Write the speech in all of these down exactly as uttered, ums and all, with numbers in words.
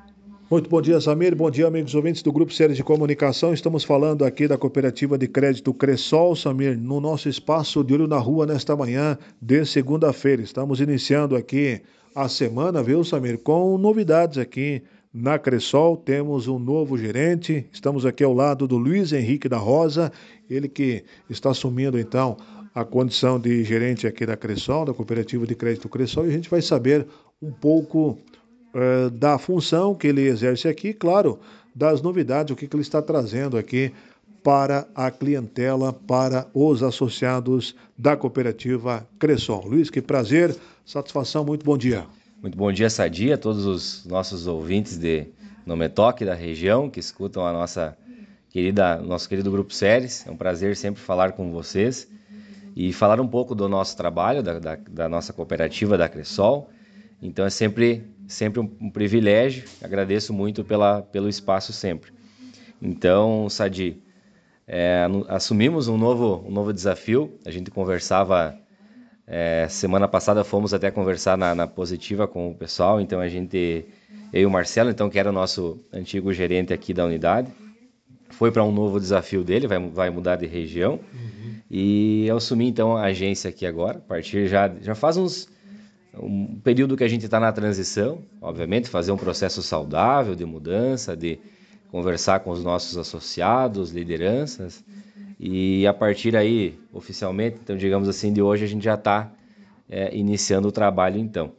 Muito bom dia, Samir. Bom dia, amigos ouvintes do Grupo Séries de Comunicação. Estamos falando aqui da Cooperativa de Crédito Cressol, Samir, no nosso espaço de Olho na Rua nesta manhã de segunda-feira. Estamos iniciando aqui a semana, viu, Samir, com novidades aqui na Cressol. Temos um novo gerente. Estamos aqui ao lado do Luiz Henrique da Rosa, ele que está assumindo então a condição de gerente aqui da Cressol, da Cooperativa de Crédito Cressol, e a gente vai saber um pouco eh, da função que ele exerce aqui, claro, das novidades, o que, que ele está trazendo aqui para a clientela, para os associados da cooperativa Cressol. Luiz, que prazer, satisfação, muito bom dia. Muito bom dia, Sadia, a todos os nossos ouvintes de Nometoc da região que escutam a nossa querida, nosso querido Grupo Séries. É um prazer sempre falar com vocês e falar um pouco do nosso trabalho, da, da, da nossa cooperativa da Cressol. Então é sempre, sempre um, um privilégio, agradeço muito pela, pelo espaço sempre. Então, Sadi, é, assumimos um novo, um novo desafio, a gente conversava... É, semana passada fomos até conversar na, na Positiva com o pessoal, então a gente, eu e o Marcelo, então, que era o nosso antigo gerente aqui da unidade, foi para um novo desafio dele, vai, vai mudar de região, uhum. E eu assumi então a agência aqui agora, a partir já, já faz uns, um período que a gente está na transição, obviamente, fazer um processo saudável de mudança, de conversar com os nossos associados, lideranças. E a partir aí, oficialmente, então digamos assim, de hoje a gente já está é, iniciando o trabalho então.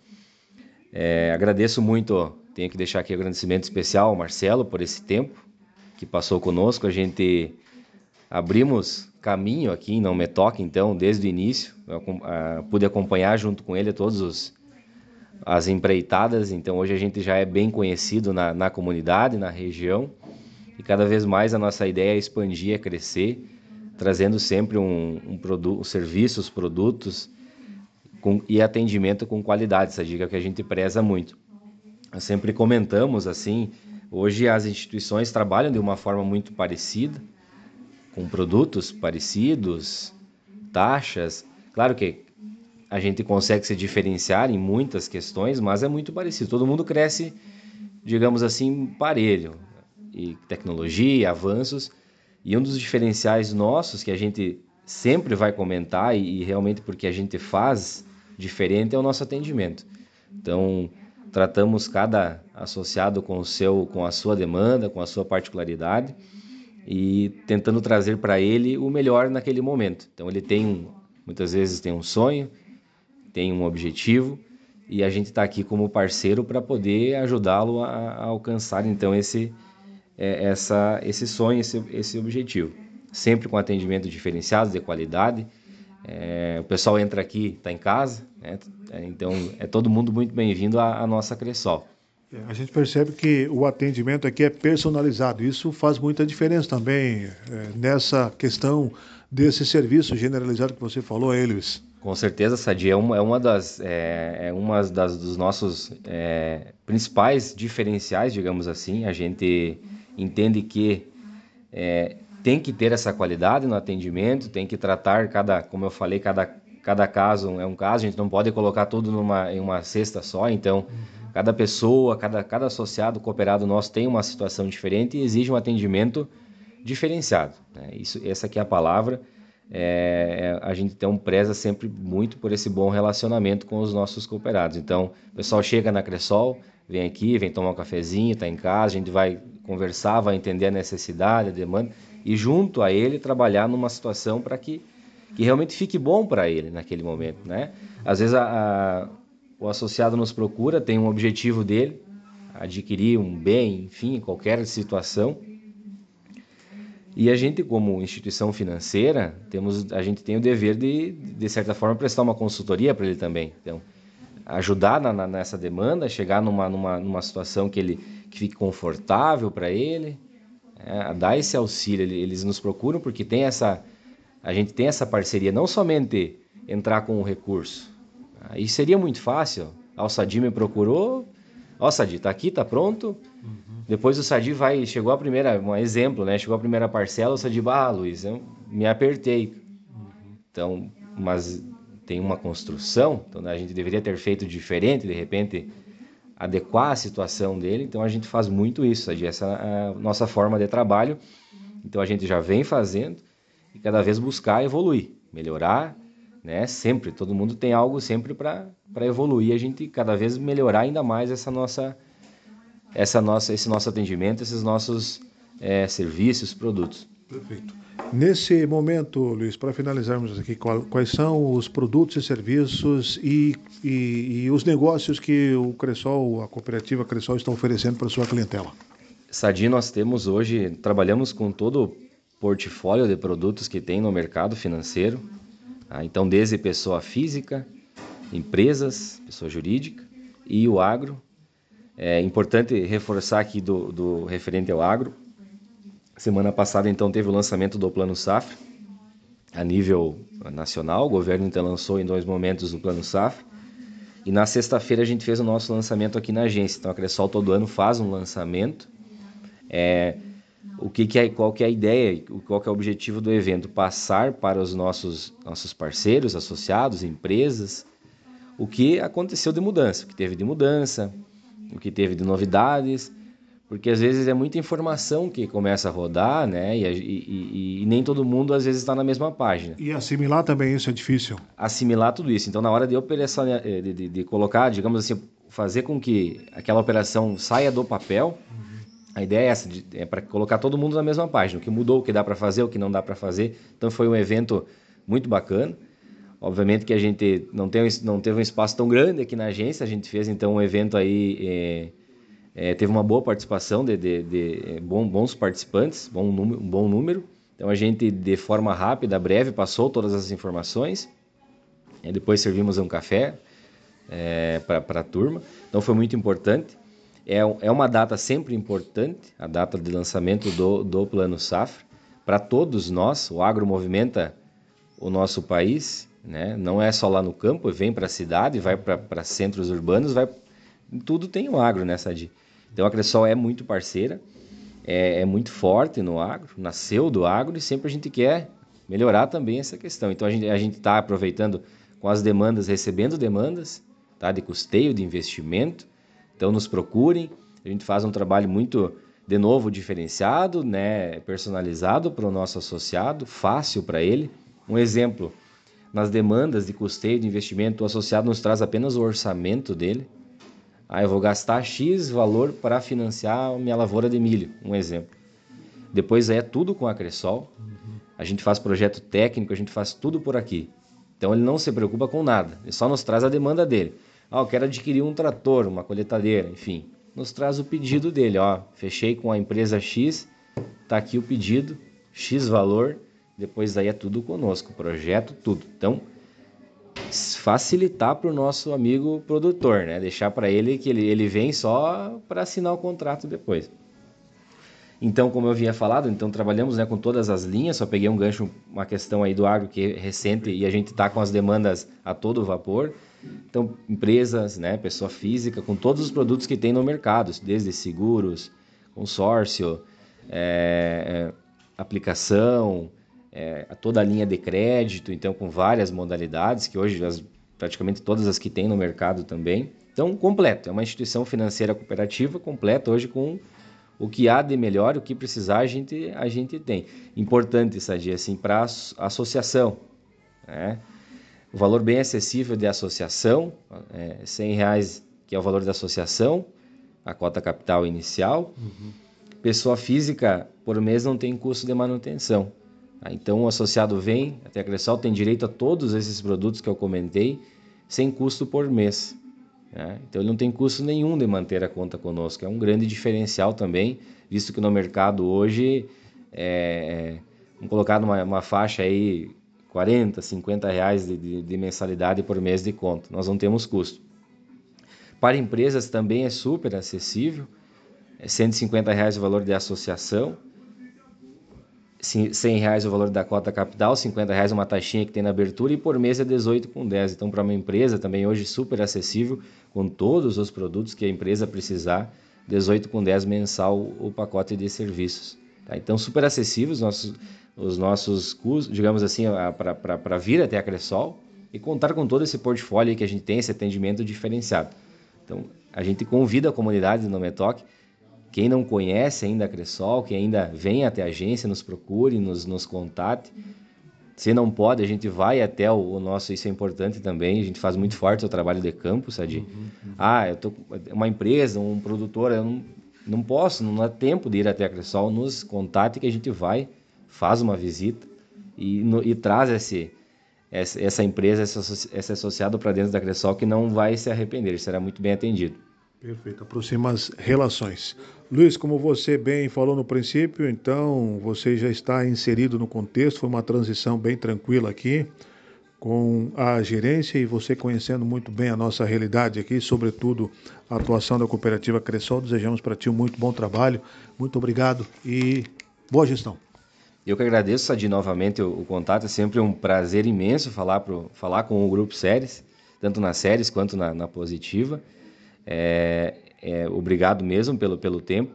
É, agradeço muito, tenho que deixar aqui um agradecimento especial ao Marcelo por esse tempo que passou conosco. A gente abrimos caminho aqui em Não Me Toque, então, desde o início. Eu a, pude acompanhar junto com ele todas os, as empreitadas, então hoje a gente já é bem conhecido na, na comunidade, na região. E cada vez mais a nossa ideia é expandir, é crescer, trazendo sempre um, um produto, serviços, produtos com, e atendimento com qualidade, essa dica que a gente preza muito. Nós sempre comentamos assim, hoje as instituições trabalham de uma forma muito parecida, com produtos parecidos, taxas. Claro que a gente consegue se diferenciar em muitas questões, mas é muito parecido. Todo mundo cresce, digamos assim, parelho. E tecnologia, avanços. E um dos diferenciais nossos, que a gente sempre vai comentar, e, e realmente porque a gente faz diferente, é o nosso atendimento. Então, tratamos cada associado com, o seu, com a sua demanda, com a sua particularidade, e tentando trazer para ele o melhor naquele momento. Então, ele tem, um, muitas vezes, tem um sonho, tem um objetivo, e a gente está aqui como parceiro para poder ajudá-lo a, a alcançar, então, esse É essa, esse sonho, esse, esse objetivo. Sempre com atendimento diferenciado, de qualidade. É, o pessoal entra aqui, está em casa, né? Então é todo mundo muito bem-vindo à, à nossa Cressol. A gente percebe que o atendimento aqui é personalizado. Isso faz muita diferença também é, nessa questão desse serviço generalizado que você falou aí, Luiz. Com certeza, Sadia, é uma, é uma das, é, é uma das dos nossos é, principais diferenciais, digamos assim. A gente entende que é, tem que ter essa qualidade no atendimento, tem que tratar cada, como eu falei, cada, cada caso é um caso, a gente não pode colocar tudo numa, em uma cesta só, então uhum. cada pessoa, cada, cada associado, cooperado nosso tem uma situação diferente e exige um atendimento diferenciado, né? Isso, essa aqui é a palavra. É, a gente então preza sempre muito por esse bom relacionamento com os nossos cooperados. Então, o pessoal chega na Cressol, vem aqui, vem tomar um cafezinho, está em casa, a gente vai conversar, vai entender a necessidade, a demanda, e junto a ele trabalhar numa situação para que, que realmente fique bom para ele naquele momento, né? Às vezes a, a, o associado nos procura, tem um objetivo dele, adquirir um bem, enfim, qualquer situação. E a gente, como instituição financeira, temos, a gente tem o dever de, de certa forma, prestar uma consultoria para ele também. Então, ajudar na, na, nessa demanda, chegar numa, numa, numa situação que ele que fique confortável para ele, é, dar esse auxílio. Eles nos procuram porque tem essa, a gente tem essa parceria, não somente entrar com o recurso. Aí seria muito fácil. Ah, o Sadi me procurou, ó, oh, Sadi, tá aqui, tá pronto. Uhum. Depois o Sadi vai, chegou a primeira, um exemplo, né? Chegou a primeira parcela, o Sadi, ah, Luiz, eu me apertei. Uhum. Então, mas tem uma construção, então a gente deveria ter feito diferente, de repente adequar a situação dele. Então a gente faz muito isso, Sadi, essa é a nossa forma de trabalho. Então a gente já vem fazendo e cada vez buscar evoluir, melhorar, né? Sempre, todo mundo tem algo sempre para para evoluir, a gente cada vez melhorar ainda mais essa nossa, essa nossa, esse nosso atendimento, esses nossos é, serviços, produtos. Perfeito. Nesse momento, Luiz, para finalizarmos aqui, qual, quais são os produtos e serviços e, e, e os negócios que o Cressol, a cooperativa Cressol, estão oferecendo para a sua clientela? Sadi, nós temos hoje, trabalhamos com todo o portfólio de produtos que tem no mercado financeiro. Tá? Então, desde pessoa física, empresas, pessoa jurídica e o agro. É importante reforçar aqui do, do referente ao agro. Semana passada, então, teve o lançamento do Plano Safra a nível nacional. O governo então lançou em dois momentos o Plano Safra. E na sexta-feira a gente fez o nosso lançamento aqui na agência. Então, a Cressol todo ano faz um lançamento. É, o que que é, qual que é a ideia, qual que é o objetivo do evento? Passar para os nossos, nossos parceiros, associados, empresas, o que aconteceu de mudança, o que teve de mudança, o que teve de novidades, porque às vezes é muita informação que começa a rodar, né? E, e, e, e nem todo mundo às vezes está na mesma página. E assimilar também isso é difícil. Assimilar tudo isso. Então, na hora de operação, de, de, de colocar, digamos assim, fazer com que aquela operação saia do papel, uhum. A ideia é essa, de, é para colocar todo mundo na mesma página, o que mudou, o que dá para fazer, o que não dá para fazer. Então, foi um evento muito bacana. Obviamente que a gente não, tem, não teve um espaço tão grande aqui na agência, a gente fez então um evento aí, é, é, teve uma boa participação de, de, de bom, bons participantes, bom número, um bom número. Então a gente de forma rápida, breve, passou todas as informações, e depois servimos um café é, para a turma, então foi muito importante. É, é uma data sempre importante, a data de lançamento do, do Plano Safra, para todos nós. O agro movimenta o nosso país, né? Não é só lá no campo, vem para a cidade, vai para centros urbanos, vai, tudo tem o agro, né, Sadi? Então a Cressol é muito parceira, é, é muito forte no agro, nasceu do agro e sempre a gente quer melhorar também essa questão. Então a gente a gente está aproveitando com as demandas, recebendo demandas, tá, de custeio, de investimento. Então nos procurem, a gente faz um trabalho muito, de novo, diferenciado, né, personalizado para o nosso associado, fácil para ele. Um exemplo, nas demandas de custeio de investimento, o associado nos traz apenas o orçamento dele. Ah, eu vou gastar X valor para financiar a minha lavoura de milho, um exemplo. Depois é tudo com a Cressol, a gente faz projeto técnico, a gente faz tudo por aqui. Então ele não se preocupa com nada, ele só nos traz a demanda dele. Ah, eu quero adquirir um trator, uma colheitadeira, enfim. Nos traz o pedido dele, ó, fechei com a empresa X, tá aqui o pedido, X valor, depois daí é tudo conosco, projeto, tudo. Então, facilitar para o nosso amigo produtor, né? Deixar para ele que ele, ele vem só para assinar o contrato depois. Então, como eu havia falado, então trabalhamos, né, com todas as linhas, só peguei um gancho, uma questão aí do agro que é recente e a gente está com as demandas a todo vapor. Então, empresas, né, pessoa física, com todos os produtos que tem no mercado, desde seguros, consórcio, é, aplicação, é, toda a linha de crédito, então com várias modalidades, que hoje as, praticamente todas as que tem no mercado também. Então, completo, é uma instituição financeira cooperativa completa hoje com o que há de melhor, o que precisar a gente, a gente tem. Importante, Sadi, assim, para a associação, né? O valor bem acessível de associação, é cem reais, que é o valor da associação, a cota capital inicial. Uhum. Pessoa física, por mês, não tem custo de manutenção. Então, o associado vem, até a Cressol tem direito a todos esses produtos que eu comentei, sem custo por mês. Né? Então, ele não tem custo nenhum de manter a conta conosco. É um grande diferencial também, visto que no mercado hoje, é, vamos colocar numa uma faixa aí, quarenta, cinquenta reais de, de, de mensalidade por mês de conta. Nós não temos custo. Para empresas também é super acessível. É cento e cinquenta reais o valor de associação. cem reais o valor da cota capital. cinquenta reais uma taxinha que tem na abertura. E por mês é dezoito com dez. Então, para uma empresa também hoje super acessível. Com todos os produtos que a empresa precisar. dezoito com dez mensal o pacote de serviços. Tá? Então, super acessível os nossos... os nossos custos, digamos assim, para vir até a Cressol e contar com todo esse portfólio que a gente tem, esse atendimento diferenciado. Então, a gente convida a comunidade do Nometoc, quem não conhece ainda a Cressol, quem ainda vem até a agência, nos procure, nos, nos contate. Se não pode, a gente vai até o, o nosso, isso é importante também, a gente faz muito forte o trabalho de campo, sabe? Uhum, uhum. Ah, eu tô uma empresa, um produtor, eu não, não posso, não dá tempo de ir até a Cressol, nos contate que a gente vai, faz uma visita e, no, e traz esse, essa, essa empresa, esse, esse associado para dentro da Cressol que não vai se arrepender, será muito bem atendido. Perfeito, aproxima as relações. Luiz, como você bem falou no princípio, então você já está inserido no contexto, foi uma transição bem tranquila aqui com a gerência e você conhecendo muito bem a nossa realidade aqui, sobretudo a atuação da cooperativa Cressol. Desejamos para ti um muito bom trabalho, muito obrigado e boa gestão. Eu que agradeço, Sadi, novamente o, o contato, é sempre um prazer imenso falar, pro, falar com o Grupo Séries, tanto nas séries quanto na, na Positiva. É, é, obrigado mesmo pelo, pelo tempo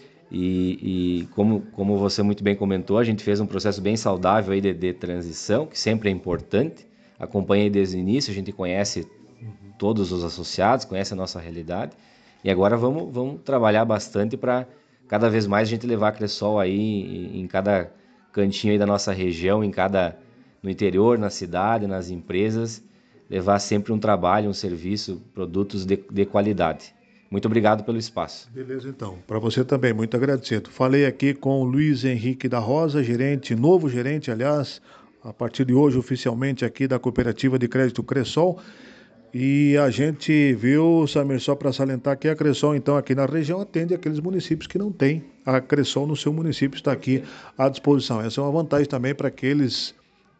e, e como, como você muito bem comentou, a gente fez um processo bem saudável aí de, de transição, que sempre é importante, acompanhei desde o início, a gente conhece todos os associados, conhece a nossa realidade e agora vamos, vamos trabalhar bastante para cada vez mais a gente levar a Cressol aí em, em cada cantinho aí da nossa região, em cada, no interior, na cidade, nas empresas, levar sempre um trabalho, um serviço, produtos de, de qualidade. Muito obrigado pelo espaço. Beleza, então. Para você também, muito agradecido. Falei aqui com o Luiz Henrique da Rosa, gerente, novo gerente, aliás, a partir de hoje, oficialmente aqui da Cooperativa de Crédito Cressol. E a gente viu, Samir, só para salientar que a Cressol, então, aqui na região, atende aqueles municípios que não têm. A Cressol no seu município está aqui à disposição. Essa é uma vantagem também para aqueles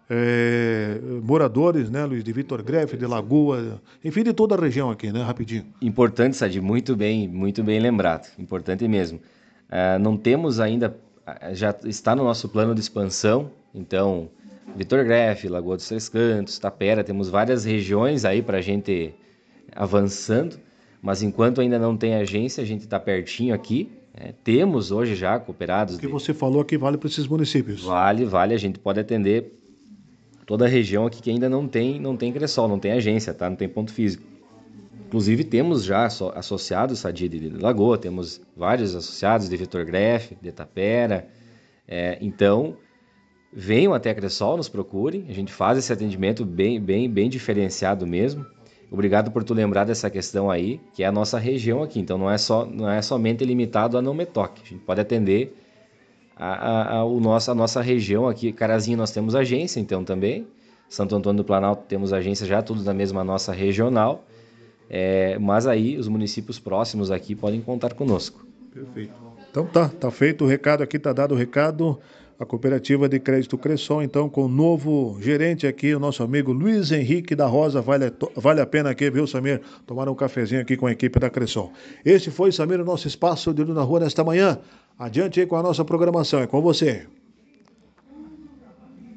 É, moradores, né, Luiz, de Vitor Grefe, de Lagoa, enfim, de toda a região aqui, né, rapidinho. Importante, Sadi, muito bem, muito bem lembrado, importante mesmo. Uh, não temos ainda, já está no nosso plano de expansão, então, Vitor Grefe, Lagoa dos Três Cantos, Tapera, temos várias regiões aí para a gente avançando, mas enquanto ainda não tem agência, a gente está pertinho aqui. É, temos hoje já cooperados. O que de... você falou aqui vale para esses municípios? Vale, vale, a gente pode atender toda a região aqui que ainda não tem, não tem Cressol, não tem agência, tá? Não tem ponto físico. Inclusive temos já associados, Sadi, de Lagoa, temos vários associados de Vitor Grefe, de Tapera. É, então, venham até a Cressol, nos procurem, a gente faz esse atendimento bem, bem, bem diferenciado mesmo. Obrigado por tu lembrar dessa questão aí, que é a nossa região aqui. Então, não é, só, não é somente limitado a Nometoc. A gente pode atender A, a, a, o nosso, a nossa região aqui. Carazinho nós temos agência, então também. Santo Antônio do Planalto temos agência já, tudo da mesma nossa regional. É, mas aí os municípios próximos aqui podem contar conosco. Perfeito. Então tá, tá feito o recado aqui, tá dado o recado. A Cooperativa de Crédito Cressol, então, com o novo gerente aqui, o nosso amigo Luiz Henrique da Rosa. Vale, vale a pena aqui, viu, Samir? Tomar um cafezinho aqui com a equipe da Cressol. Este foi, Samir, o nosso espaço de Olho na Rua nesta manhã. Adiante aí com a nossa programação, é com você.